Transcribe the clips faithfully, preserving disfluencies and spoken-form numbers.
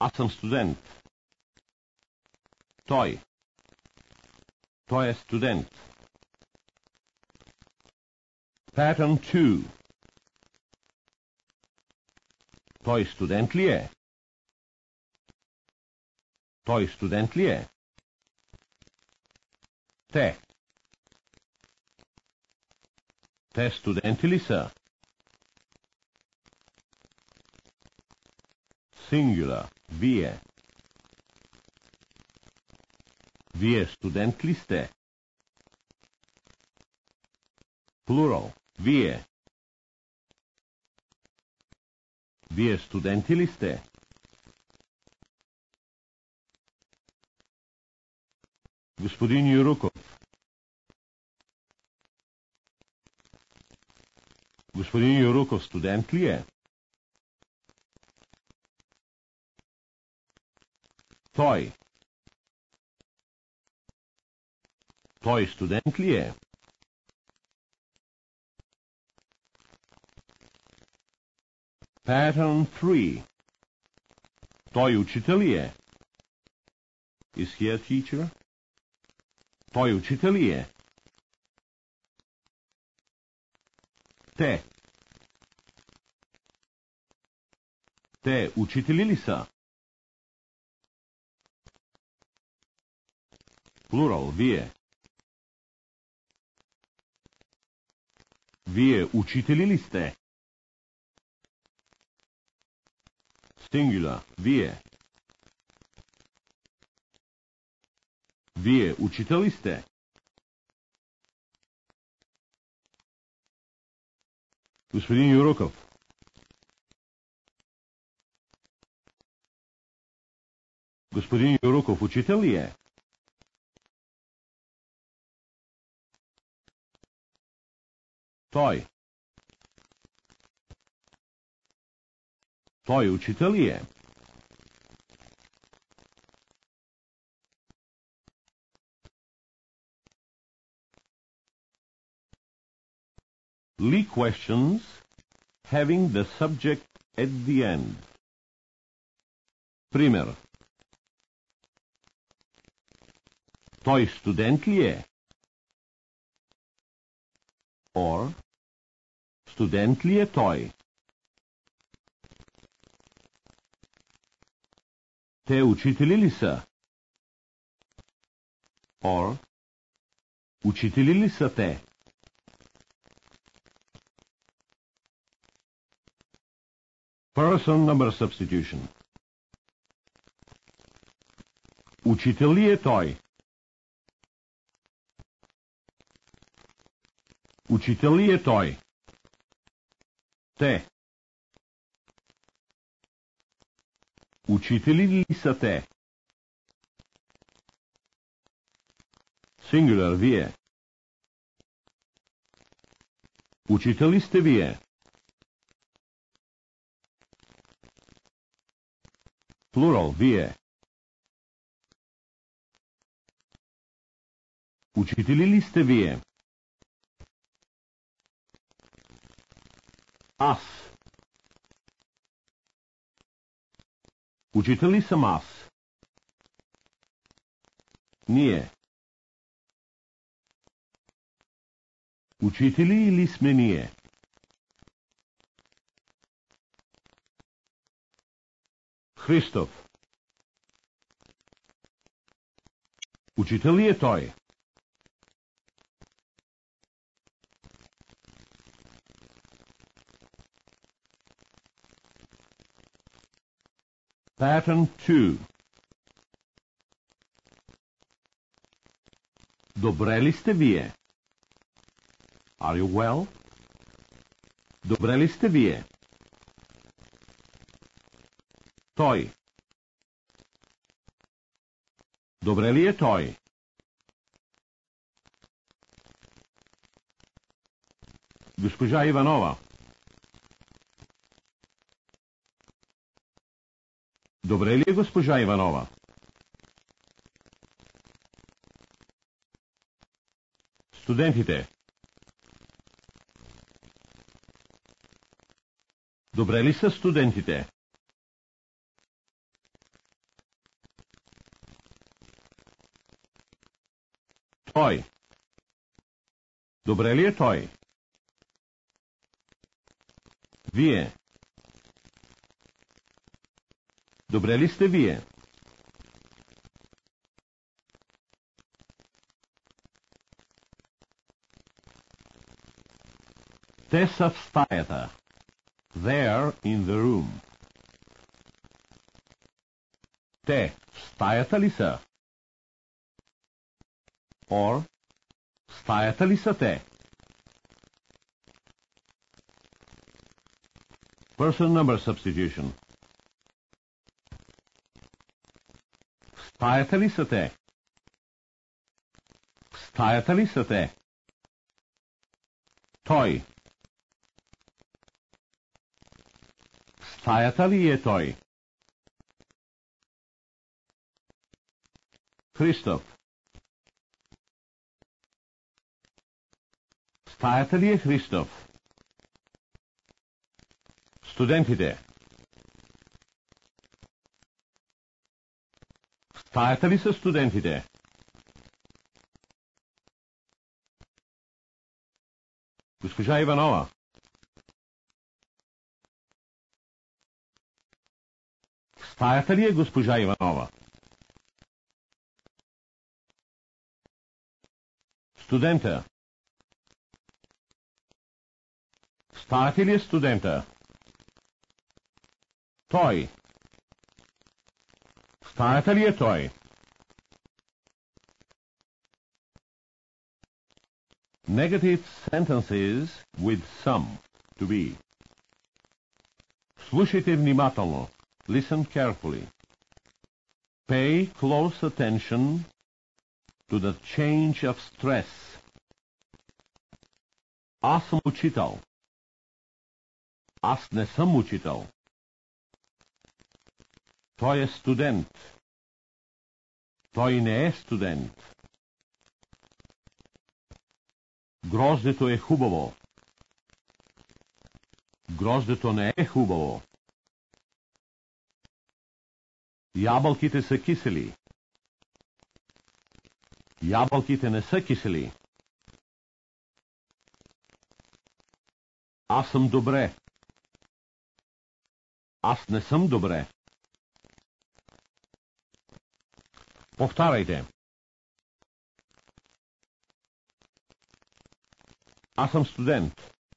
Аз съм студент. Той. Той е студент. Pattern two. Той студент ли е? Той студент ли е? Те. Те студенти ли са? Singular. Вие. Вие студент ли сте? Plural. Вие. Вие студенти ли сте? Господин Юруков. Господин Юруков студент ли е? Той. Той студент ли е? Pattern three. Той учител ли е? Is he a teacher? Той учител ли е? Те. Те учители ли са? Плурал. Вие. Вие учители ли сте? Сингуляр. Вие. Вие учител ли сте? Господин Юруков. Господин Юруков учител ли е? Той. Той учител ли е? Lee questions having the subject at the end. Пример. Той студент ли е? Or, студент ли е той? Те учители ли са? Or, учители ли са те? Person number substitution. Учител ли е той? Учител ли е той? Те. Учители ли са те? Singular. Вие. Учители сте вие? Плурал. Вие. Учители ли сте вие? Аз. Учител ли съм аз? Ние. Учители ли сме ние? Христов. Учител ли е той? Pattern two. Добре ли сте вие? Are you well? Добре ли сте вие? Той. Добре ли е той? Госпожа Иванова. Добре ли е госпожа Иванова? Студентите. Добре ли са студентите? Той. Добре ли е той? Вие. Добре ли сте вие? Те са в стаята. They are in the room. Те в стаята ли са? Or, в стаята ли са те? Person number substitution. В стаята ли са те? В стаята ли са те? Той. В стаята ли е той? Христоф. В стаята ли е Христоф? Студентите. В стаята ли са студентите? Госпожа Иванова. В стаята ли е госпожа Иванова? Студента. В стаята ли е студента? Той. В стаята ли е той? Negative sentences with some to be. Слушайте внимателно. Listen carefully. Pay close attention to the change of stress. Аз съм учител. Аз не съм учител. Той е студент. Той не е студент. Гроздето е хубаво. Гроздето не е хубаво. Ябълките са кисели. Ябълките не са кисели. Аз съм добре. Аз не съм добре. Повтаряйте. Аз съм студент.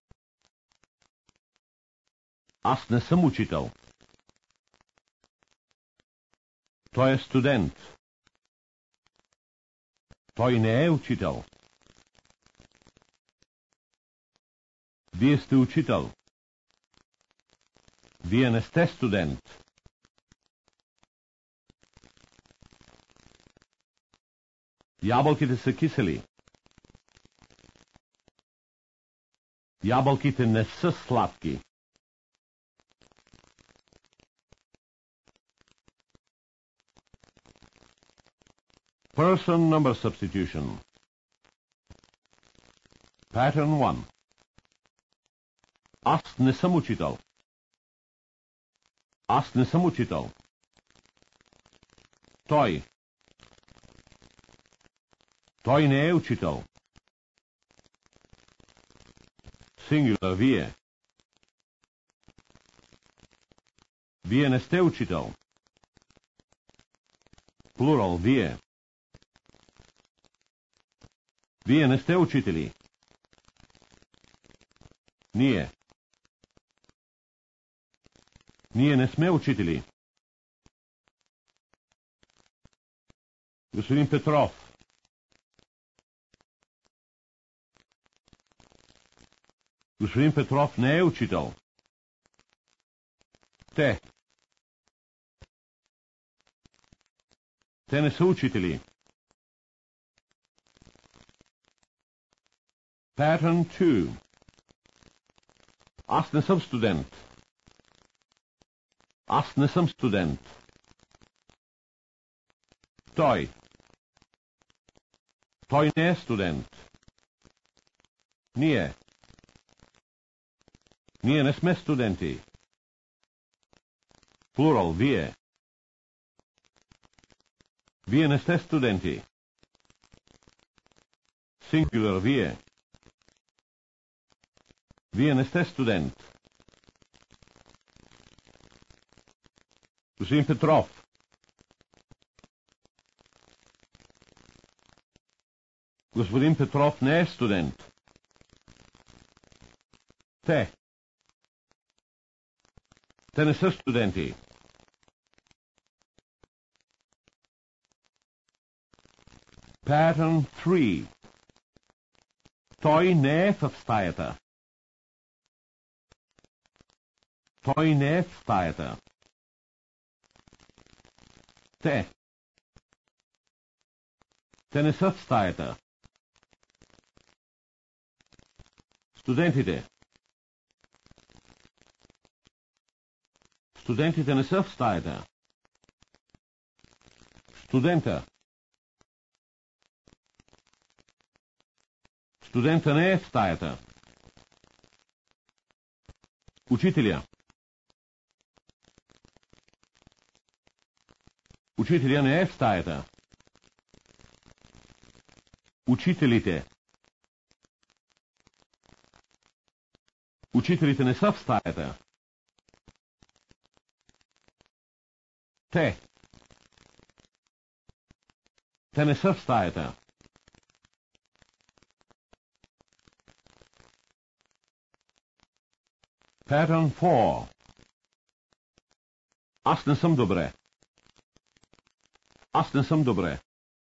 Аз не съм учител. Той е студент. Той не е учител. Вие сте учител. Вие не сте студент. Ябълките са кисели. Ябълките не са сладки. Person number substitution. Pattern one. Аз не съм учител. Аз не съм учител. Той. Той не е учител. Singular, вие. Вие не сте учител. Plural, вие. Вие не сте учители. Ние. Ние не сме учители. Господин Петров. Господин Петров не е учител. Те. Те не са учители. Pattern two. Аз не съм студент. Аз не съм студент. Той. Той не е студент. Ние. Ние не сме студенти. Плурал, вие. Вие не сте студенти. Singular, вие. Вие не сте студент. Господин Петров. Господин Петров не е студент. Те. Те не са студенти. Pattern три. Той не е в стаята. Той не е в стаята. Те. Те не са в стаята. Студентите. Студентите не са в стаята. Студента. Студента не е в стаята. Учителя. Учителя не е в стаята. Учителите. Учителите не са в стаята. Те. Те не са в стаята. Pattern four. Аз не съм добре. Аз не съм добре.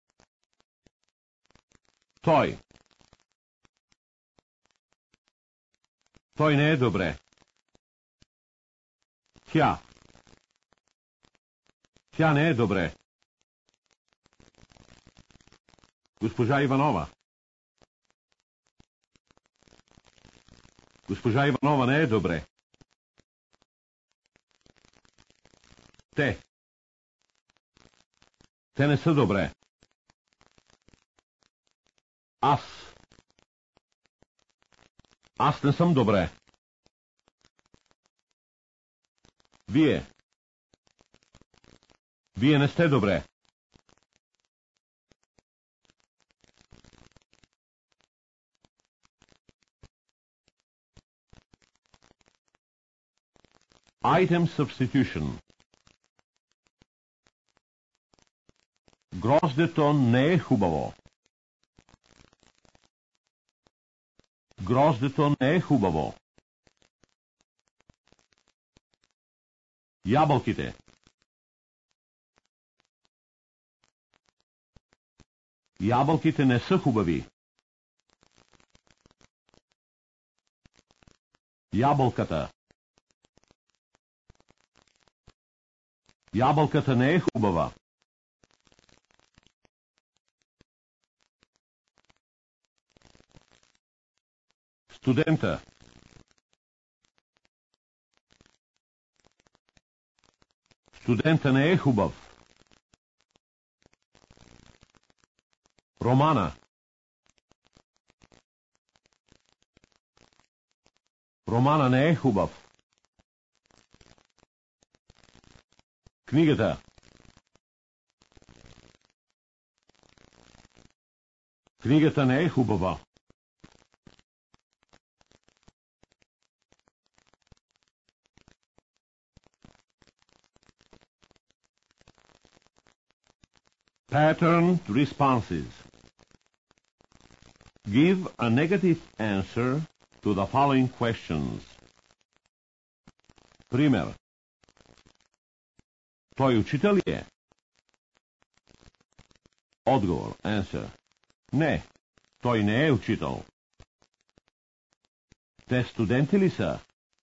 Той. Той не е добре. Тя. Тя не е добре. Госпожа Иванова. Госпожа Иванова не е добре. Те. Те не са добре. Аз. Аз не съм добре. Вие. Вие не сте добре. Item substitution. Гроздето не е хубаво. Гроздето не е хубаво. Ябълките. Ябълките не са хубави. Ябълката. Ябълката не е хубава. Студента. Студента не е хубав. Романа. Романа не е хубав. Книгата. Книгата не е хубава. Pattern responses. Give a negative answer to the following questions. Пример. Той учител ли е? Отговор. Answer. Не. Той не е учител. Те студенти ли са?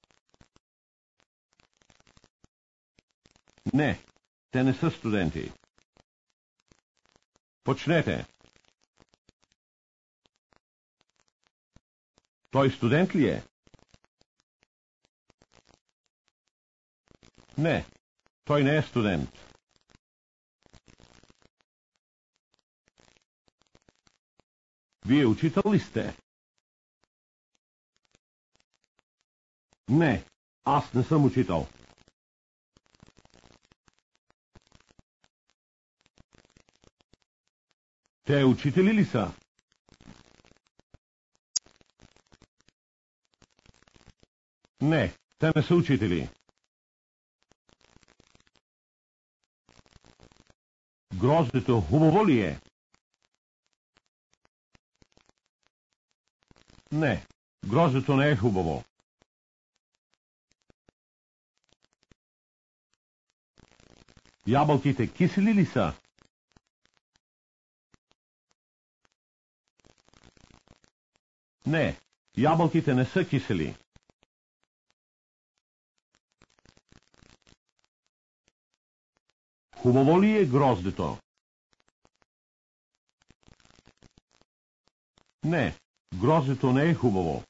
Не. Те не са студенти. Почнете. Той студент ли е? Не. Той не е студент. Вие учител ли сте? Не. Аз не съм учител. Те учители ли са? Не, те не са учители. Гроздето хубаво ли е? Не, гроздето не е хубаво. Ябълките кисели ли са? Не, ябълките не са кисели. Хубаво ли е гроздето? Не, гроздето не е хубаво.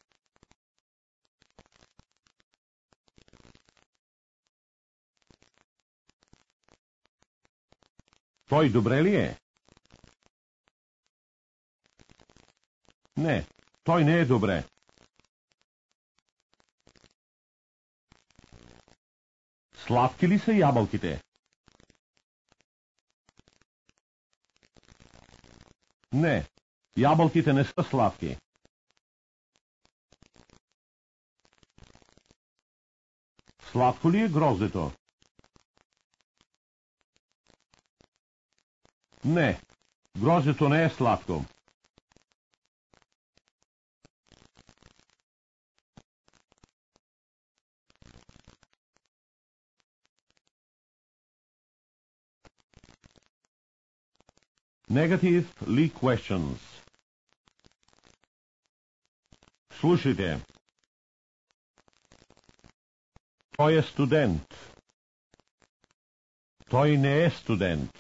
Той добре ли е? Не, той не е добре. Сладки ли са ябълките? Не, ябълките не са сладки. Сладко ли е гроздето? Не, гроздето не е сладко. Negatively questions. Слушайте. Той е студент. Той не е студент.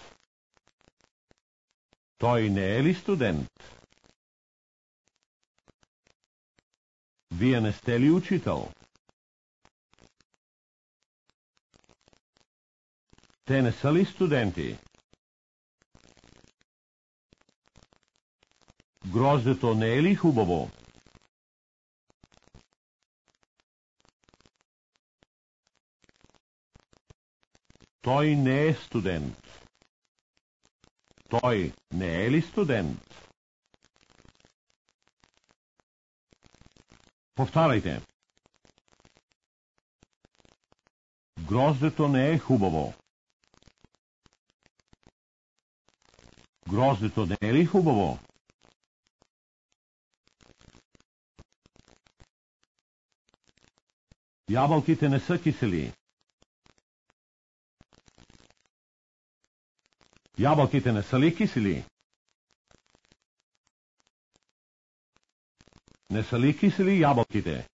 Той не е ли студент? Вие не сте ли учител? Те не са ли студенти? Гроздето не е ли хубаво? Той не е студент. Той не е ли студент? Повтаряйте. Гроздето не е хубаво. Гроздето не е ли хубаво? Ябълките не са кисели. Ябълките не са ли кисели? Не са ли кисели ябълките?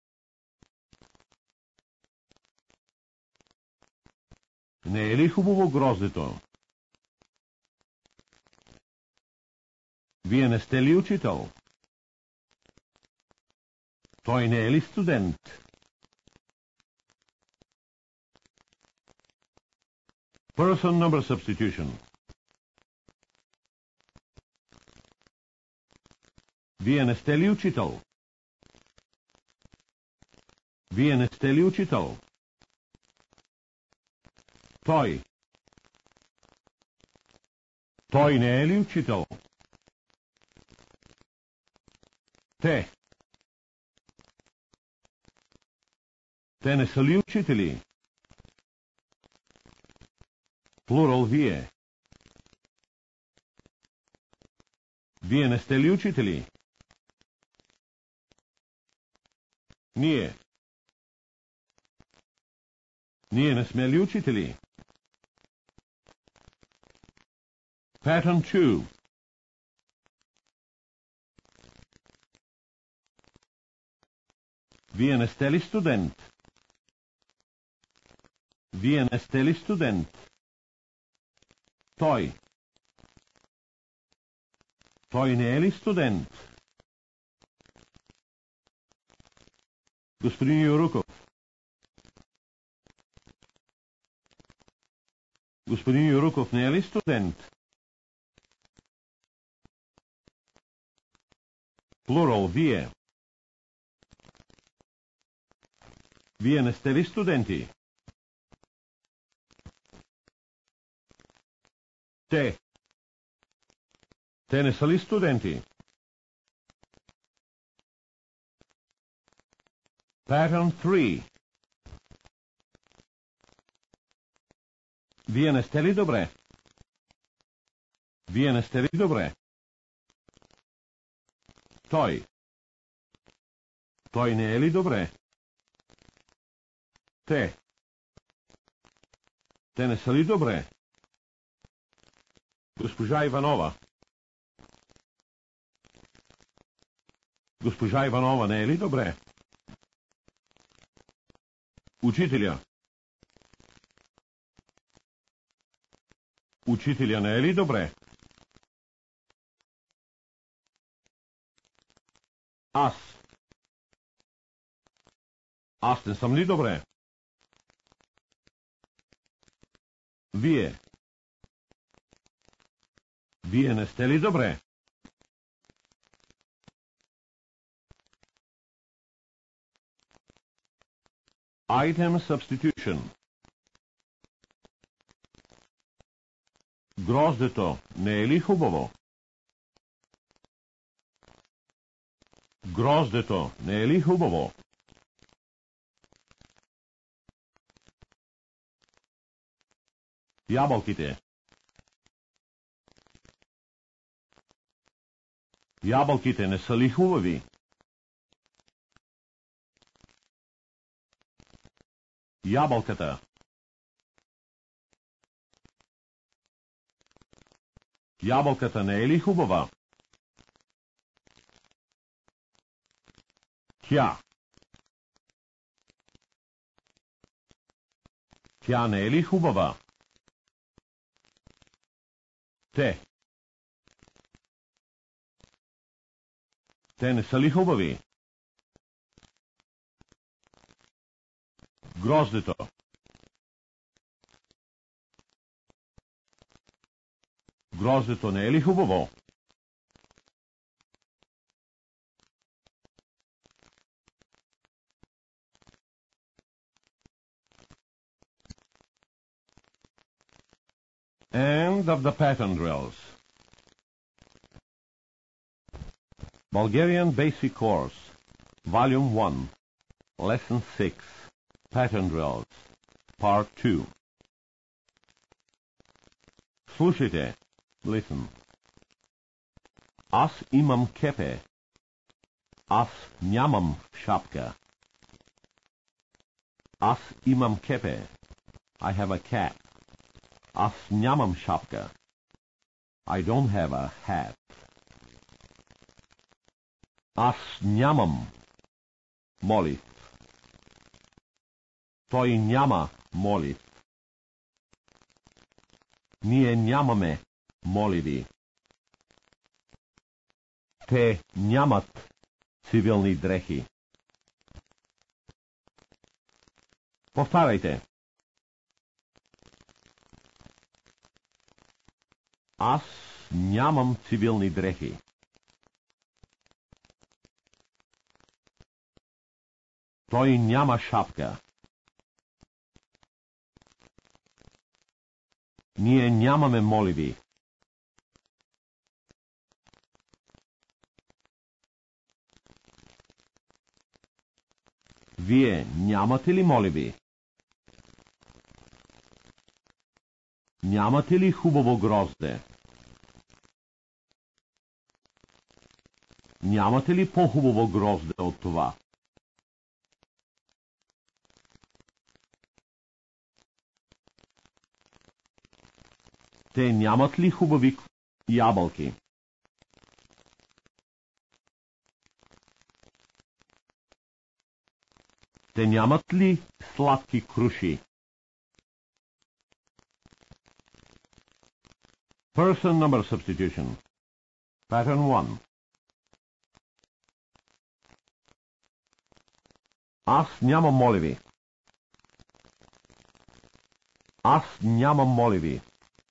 Не е ли хубаво гроздето? Вие не сте ли учител? Той не е ли студент? Person number substitution. Вие не сте ли учител? Вие не сте ли учител? Той. Той не е ли учител? Те. Те не са ли учители? Плурал вие. Вие не сте ли учители? Ние. Ние не сме ли учители? Pattern two. Вие не сте ли студент? Вие не сте ли студент? Той. Той не е ли студент? Господин Юруков. Господин Юруков не е ли студент? Плурал, вие. Вие не сте ли студенти? Те. Те не са ли студенти? Pattern three. Вие не сте ли добре? Вие не сте ли добре? Той. Той не е ли добре? Те. Те не са ли добре? Госпожа Иванова. Госпожа Иванова не е ли добре? Учителя. Учителя не е ли добре? Аз. Аз не съм ли добре? Вие. Вие не сте ли добре? Item substitution. Гроздето не е ли хубаво? Гроздето не е ли хубаво? Ябълките. Ябълките не са ли хубави? Ябълката. Ябълката не е ли хубава? Тя. Тя не е ли хубава? Те. Те не са ли хубави? Гроздето. Гроздето не е ли хубаво? End of the pattern drills. Bulgarian Basic Course, Volume one, Lesson six, Pattern Drills, Part two. Слушайте. Listen. Аз имам кепе. Аз нямам шапка. Аз имам кепе. I have a cap. Аз нямам шапка. I don't have a hat. Аз нямам молив. Той няма молив. Ние нямаме моливи. Те нямат цивилни дрехи. Повтаряйте. Аз нямам цивилни дрехи. Той няма шапка. Ние нямаме моливи. Вие нямате ли моливи? Нямате ли хубаво грозде? Нямате ли по-хубаво грозде от това? Те нямат ли хубави ябълки? Те нямат ли сладки круши? Person number substitution. Pattern one. Аз нямам моливи. Аз нямам моливи.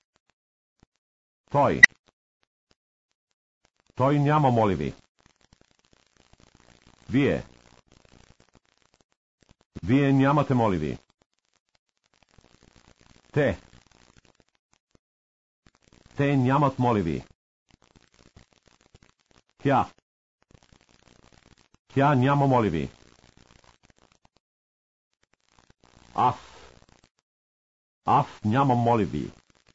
Той. Той няма моливи. Вие. Вие нямате моливи. Те. Те нямат моливи. Тя. Тя няма моливи. Аз. Аз нямам моливи.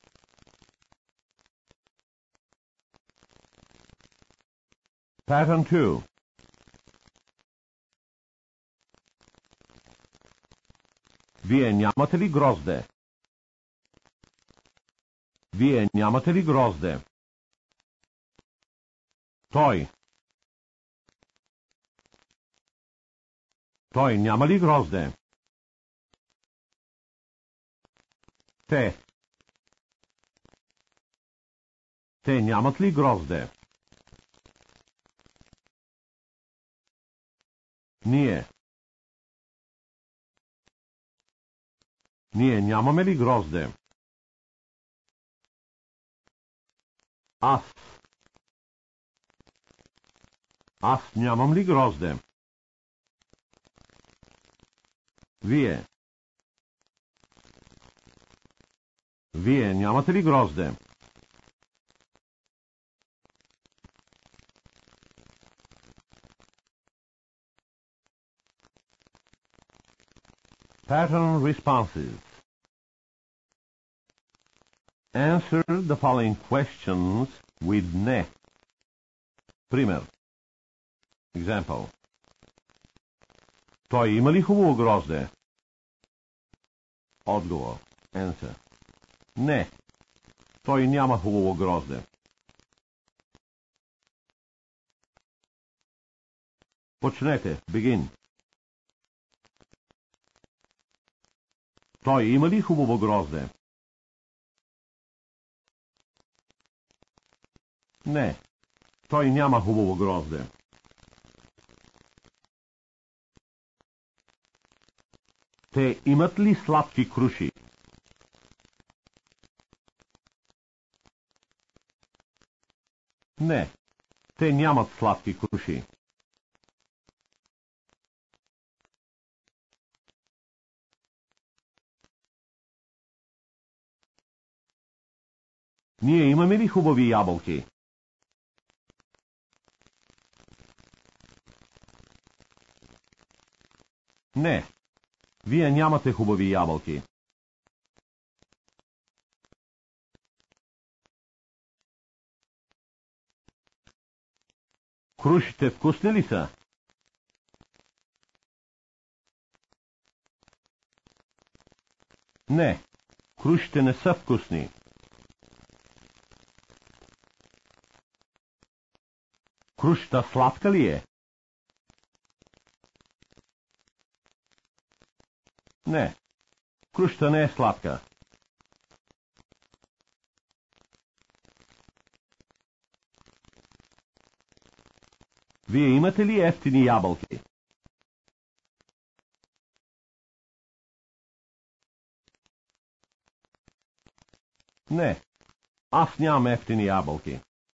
Pattern two. Вие нямате ли грозде? Вие нямате ли грозде? Той. Той няма ли грозде? Те. Те нямат ли грозде? Ние. Ние нямаме ли грозде? Аз. Аз нямам ли грозде? Вие. Вие нямате ли грозде? Pattern responses. Answer the following questions with ne. Пример. Example. Той има ли хубаво грозде? Отговор. Answer. Не. Той няма хубаво грозде. Почнете. Begin. Той има ли хубаво грозде? Не. Той няма хубаво грозде. Те имат ли сладки круши? Не. Те нямат сладки круши. Ние имаме ли хубави ябълки? Не. Вие нямате хубави ябълки. Крушите вкусни ли са? Не. Крушите не са вкусни. Крушата сладка ли е? Не. Крушата не е сладка. Вие имате ли евтини ябълки? Не. Аз нямам евтини ябълки.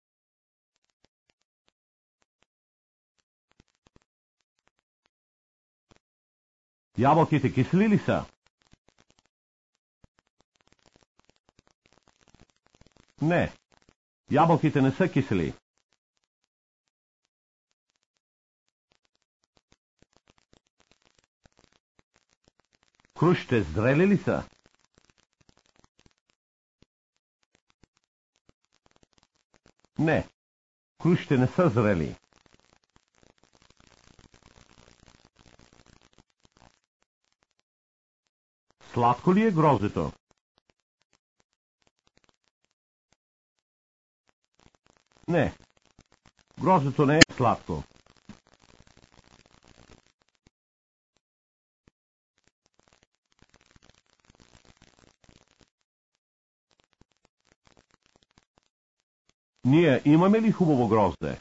Ябълките кисли ли са? Не. Ябълките не са кисели. Крушите зрели ли са? Не. Крушите не са зрели. Сладко ли е гроздето? Не. Гроздето не е сладко. Ние имаме ли хубаво грозде?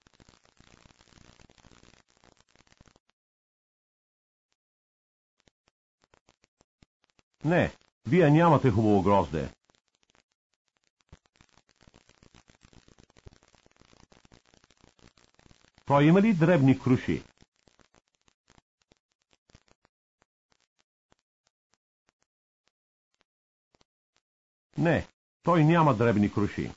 Не. Вие нямате хубаво грозде. Той има ли дребни круши? Не. Той няма дребни круши.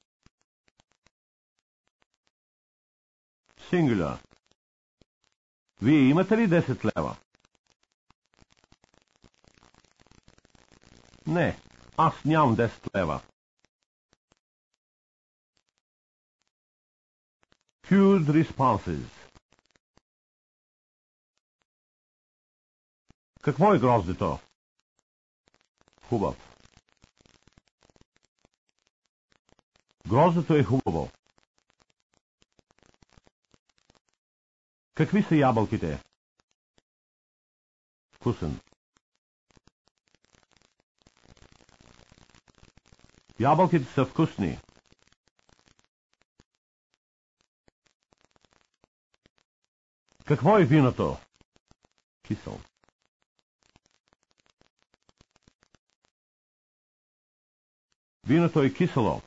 Singular. Вие имате ли десет лева? Не, аз нямам десет лева. Few responses. Какво е гроздето? Хубав. Гроздето е хубаво. Какви са ябълките? Вкусен. Ябълките са вкусни. Какво е виното? Кисел. Виното е кисело.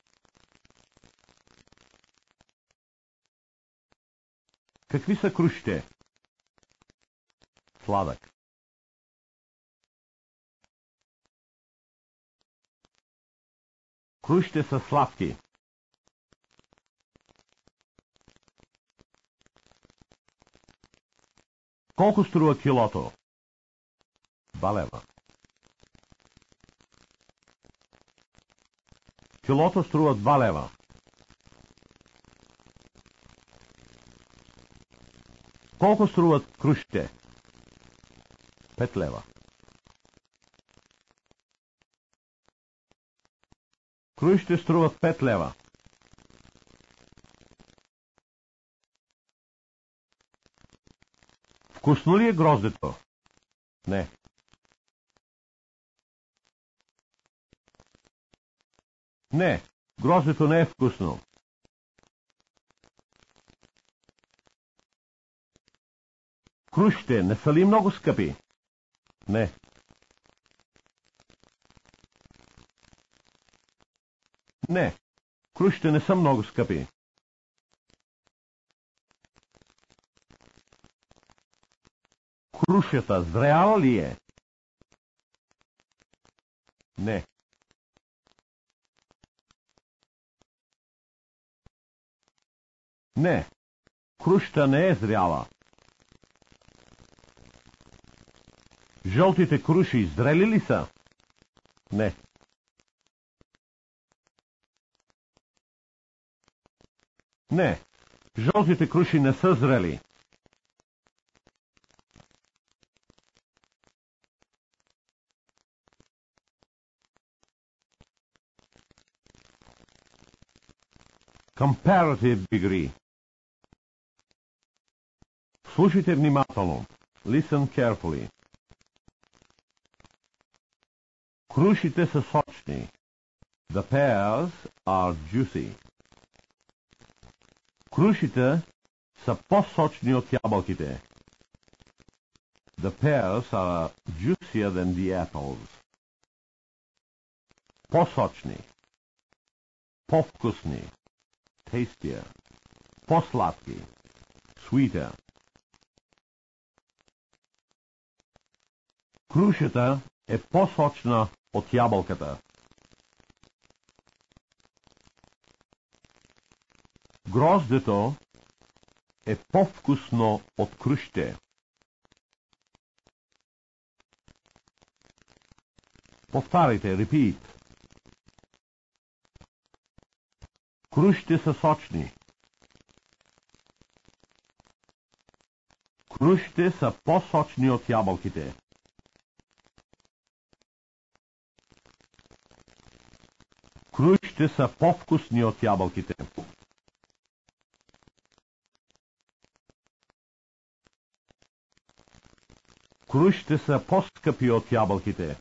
Какви са крушите? Сладък. Крушите са сладки. Колко струва килото? Два лева. Килото струва два лева. Колко струват крушите? Пет лева. Крушите струват пет лева. Вкусно ли е гроздето? Не. Не, гроздето не е вкусно. Крушите не са ли много скъпи? Не. Не, крушите не са много скъпи. Крушата зряла ли е? Не. Не, крушата не е зряла. Жълтите круши зрели ли са? Не. Не, жълтите круши не са зрели. Comparative degree. Слушайте внимателно. Listen carefully. Крушите са сочни. The pears are juicy. Крушите са по-сочни от ябълките. The pears are juicier than the apples. По-сочни. По-вкусни. Tastier. По-сладки. Sweeter. Крушата е по-сочна от ябълката. Гроздето е по-вкусно от крушите. Повтаряйте, repeat. Крушите са сочни. Крушите са по-сочни от ябълките. Крушите са по-вкусни от ябълките. Крушите са по-скъпи от ябълките.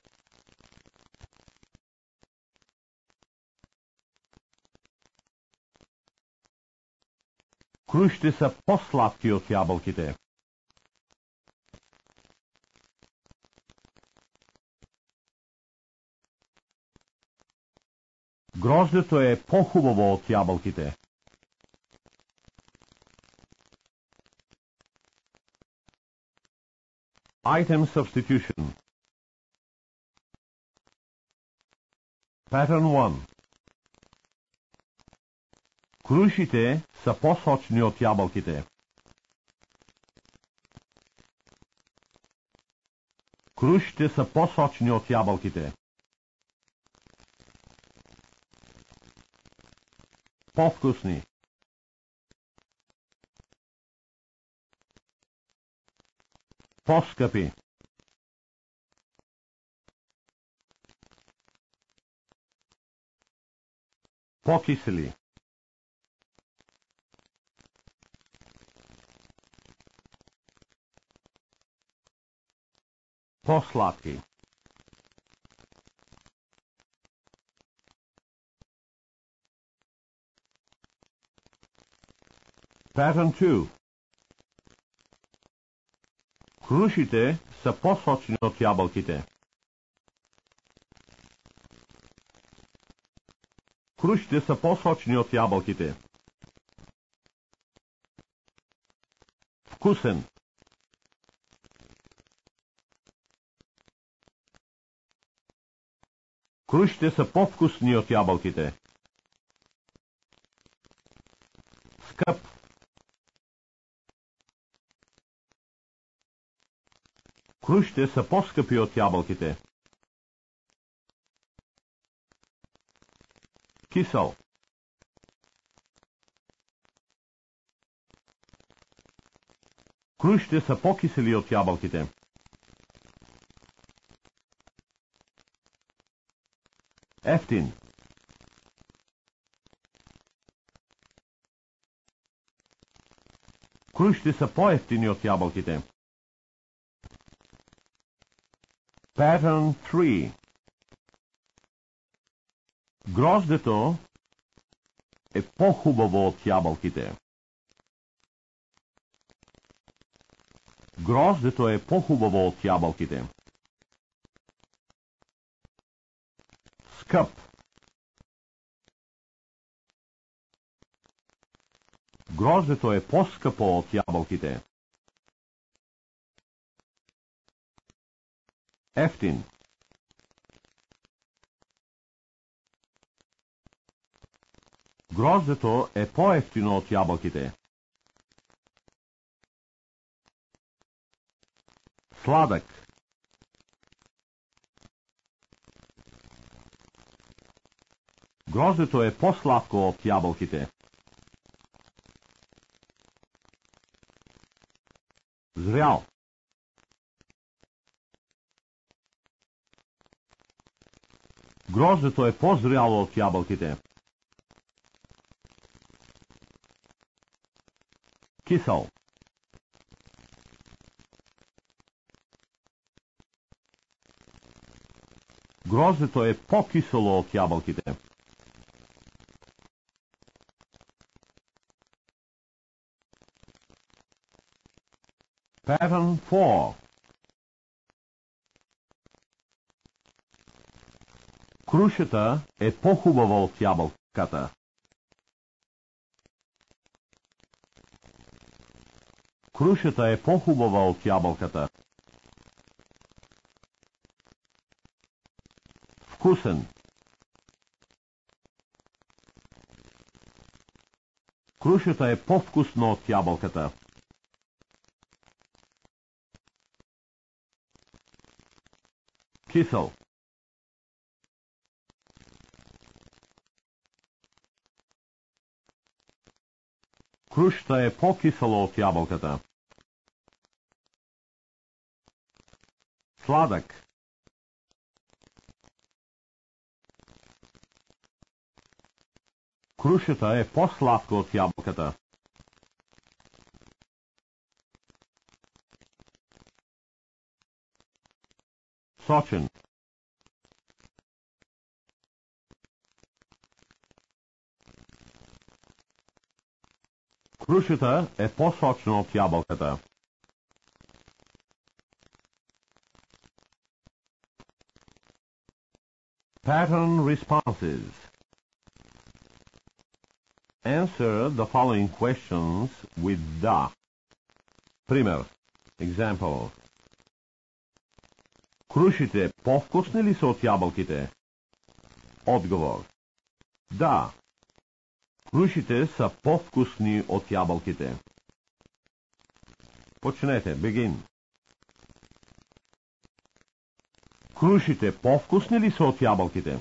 Крушите са по-сладки от ябълките. Гроздето е по-хубаво от ябълките. Item substitution. Pattern one. Крушите са по-сочни от ябълките. Крушите са по-сочни от ябълките. По-вкусни. По-скъпи. По-кисели. По-сладки. Pattern two. Крушите са по-сочни от ябълките. Крушите са по-сочни от ябълките. Вкусен. Крушите са по-вкусни от ябълките. Скъп. Крушите са по-скъпи от ябълките. Кисел. Крушите са по-кисели от ябълките. Ефтин. Крушите са по-ефтини от ябълките. Pattern three. Гроздето е по-хубаво от ябълките. Гроздето е по-хубаво от ябълките. Скъп. Гроздето е по-скъпо от ябълките. Ефтин. Гроздето е по-ефтино от ябълките. Сладък. Гроздето е по-сладко от ябълките. Зрял. Гроздето е по-зряло от ябълките. Кисел. Гроздето е по-кисело от ябълките. Pattern four. Крушата е по-хубава от ябълката. Крушата е по-хубава от ябълката. Вкусен. Крушата е по-вкусна от ябълката. Кисел. Крушата е по-кисела от ябълката. Сладък. Крушата е по-сладка от ябълката. Сочен. Крушата е по-сочна от ябълката. Pattern responses. Answer the following questions with да. Пример. Example. Крушите по-вкусни ли са от ябълките? Отговор. Да. Крушите са по-вкусни от ябълките. Почнете. Begin. Крушите по-вкусни ли са от ябълките?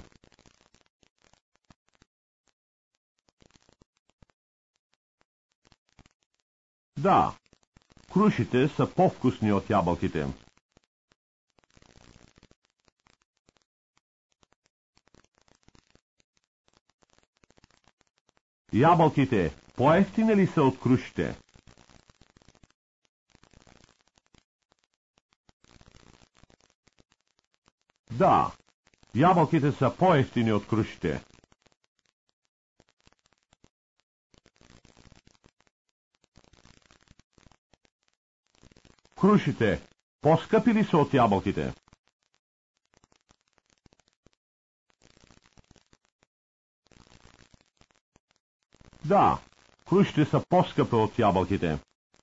Да, крушите са по-вкусни от ябълките. Ябълките по-евтини ли са от крушите? Да, ябълките са по-евтини от крушите. Крушите по-скъпи ли са от ябълките? Да, крушите са по-скъпи от ябълките.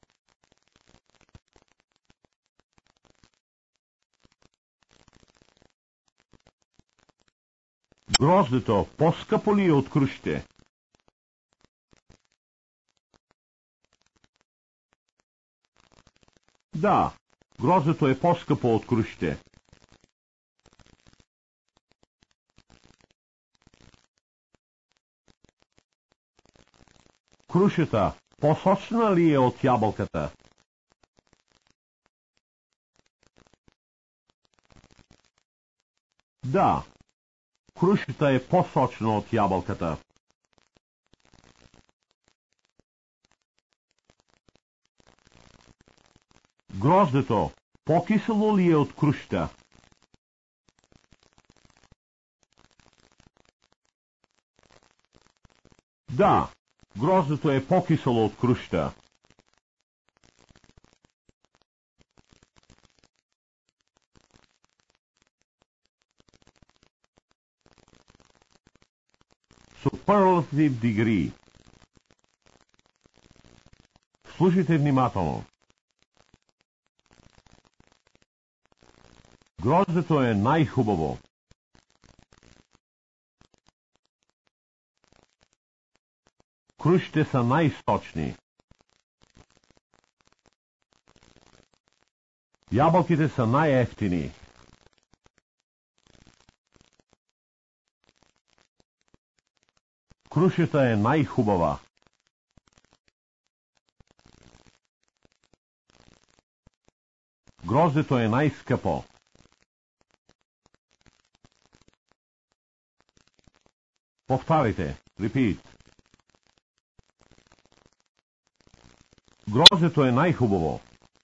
Гроздето по-скъпо ли е от крушите? Да, гроздето е по-скъпо от крушите. Крушата по-сочна ли е от ябълката? Да, крушата е по-сочна от ябълката. Гроздето по-кисело ли е от крушата? Да, гроздето е по-кисело от крушата. Superlative degree. Слушайте внимателно. Гроздето е най-хубаво. Крушите са най-сочни. Ябълките са най-евтини. Крушата е най-хубава. Гроздето е най-скъпо. Повтаряйте. Repeat. Гроздето е най-хубаво.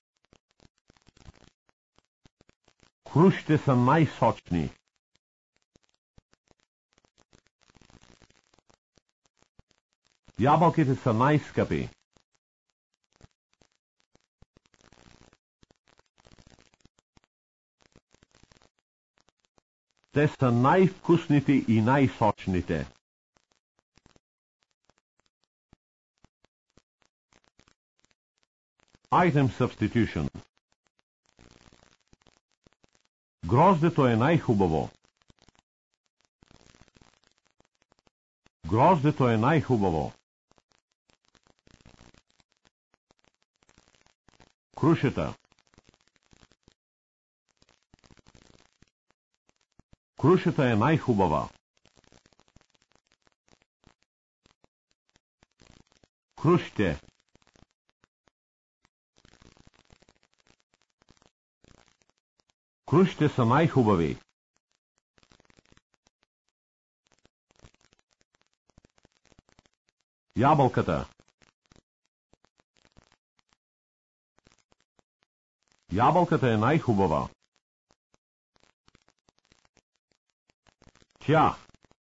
Крушите са най-сочни. Ябълките са най-скъпи. Те са най-вкусните и най-сочните. Item substitution. Гроздето е най-хубаво. Гроздето е най-хубаво. Крушата. Крушата е най-хубава. Крушите. Крушите са най-хубави. Ябълката. Ябълката е най-хубава. Тя.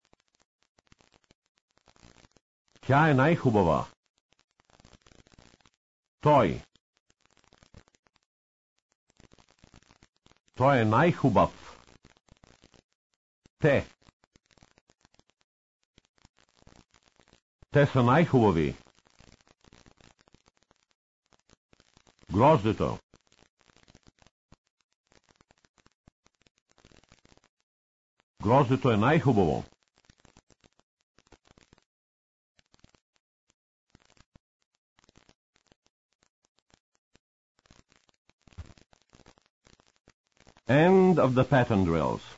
Тя е най-хубава. Той. Той е най-хубав. Те. Те са най-хубави. Гроздето. Гроздето е най-хубаво. End of the pattern drills.